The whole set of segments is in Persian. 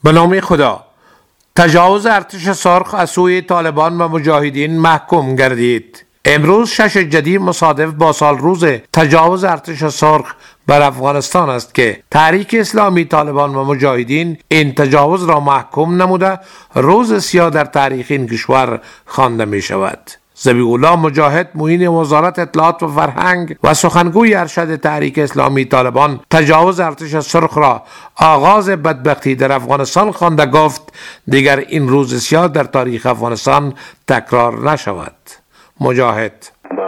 به نام خدا. تجاوز ارتش سرخ از سوی طالبان و مجاهدین محکوم گردید. امروز 6 جدی مصادف با سال روز تجاوز ارتش سرخ بر افغانستان است که تحریک اسلامی طالبان و مجاهدین این تجاوز را محکوم نموده روز سیاه در تاریخ این کشور خوانده می شود. ذبیح الله مجاهد معین وزارت اطلاعات و فرهنگ و سخنگوی ارشد تحریک اسلامی طالبان تجاوز ارتش سرخ را آغاز بدبختی در افغانستان خوانده گفت دیگر این روز سیاه در تاریخ افغانستان تکرار نشود. مجاهد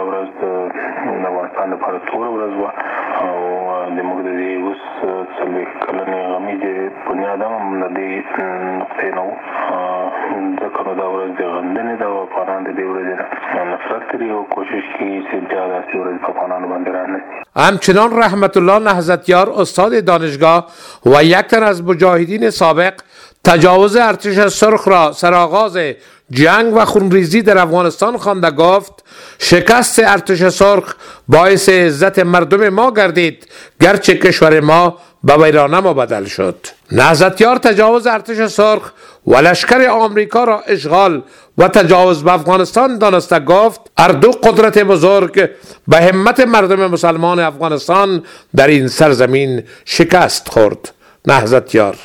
همچنان رحمت الله نهضتیار استاد دانشگاه و یک تن از مجاهدین سابق تجاوز ارتش سرخ را سرآغاز جنگ و خونریزی در افغانستان خوانده گفت شکست ارتش سرخ باعث عزت مردم ما گردید گرچه کشور ما به ویرانه بدل شد. نهضتیار تجاوز ارتش سرخ و لشکر آمریکا را اشغال و تجاوز به افغانستان دانسته گفت هر دو قدرت بزرگ به همت مردم مسلمان افغانستان در این سرزمین شکست خورد. نهضتیار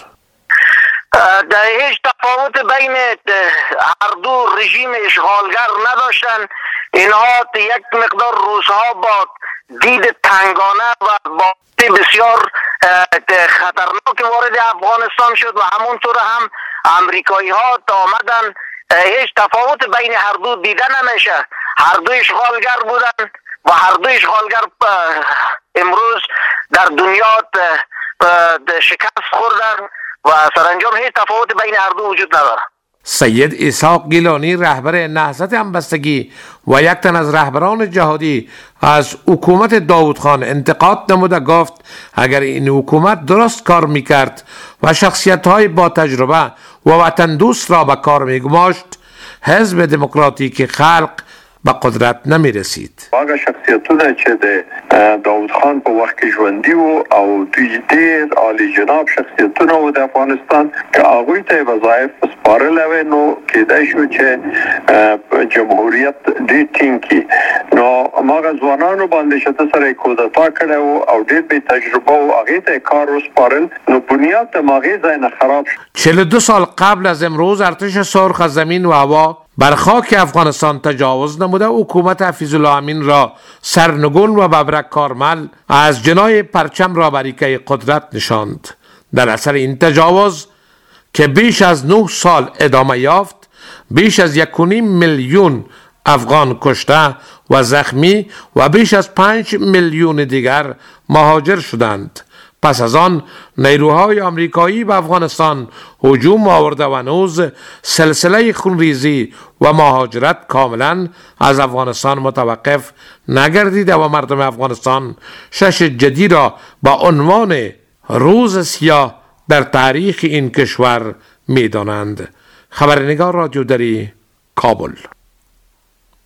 در هیچ تفاوت بین هر دو رژیم اشغالگر نداشتن. اینها یک مقدار روزها با دید تنگانه و با بسیار خطرناک وارد افغانستان شد و همونطور هم امریکایی ها آمدن. هیچ تفاوت بین هر دو دیده نمیشه. هر دو اشغالگر بودن و هر دو اشغالگر امروز در دنیا شکست خوردن و سرانجام هیچ تفاوت بین هر دو وجود نداره. سید اسحاق گیلانی رهبر نهضت همبستگی و یک تن از رهبران جهادی از حکومت داود خان انتقاد نموده گفت اگر این حکومت درست کار میکرد و شخصیت‌های با تجربه و وطن دوست را به کار میگماشت حزب دموکراتیک خلق به قدرت نمی رسید. هغه شخصیتونه چې د داود خان په وخت کې ژوندي وو او دوی ډېر عالی جناب شخصیتونه وو د افغانستان که هغوی ته وظایف سپارلی وی نو کېدای شو چې جمهوریت ډېر ټینګ کړي. نو هماغه ځوانانو باندې چې ته سره یې کودتا کړی وو او ډېر بې تجربه وو هغې ته یې کار وسپارل نو بنیاد د هغې ځای نه خراب شو. 42 سال قبل از امروز ارتش سرخ از زمین و هوا بر خاک افغانستان تجاوز نموده حکومت حفیظ الله امین را سرنگون و ببرک کارمل از جنای پرچم را بریکه قدرت نشاند. در اثر این تجاوز که بیش از 9 سال ادامه یافت بیش از 1.5 میلیون افغان کشته و زخمی و بیش از 5 میلیون دیگر مهاجر شدند. پس از آن نیروهای آمریکایی به افغانستان هجوم آورده و هنوز سلسله خونریزی و مهاجرت کاملا از افغانستان متوقف نگردیده و مردم افغانستان 6 جدی را با عنوان روز سیاه در تاریخ این کشور می دانند. خبرنگار رادیو دری کابل.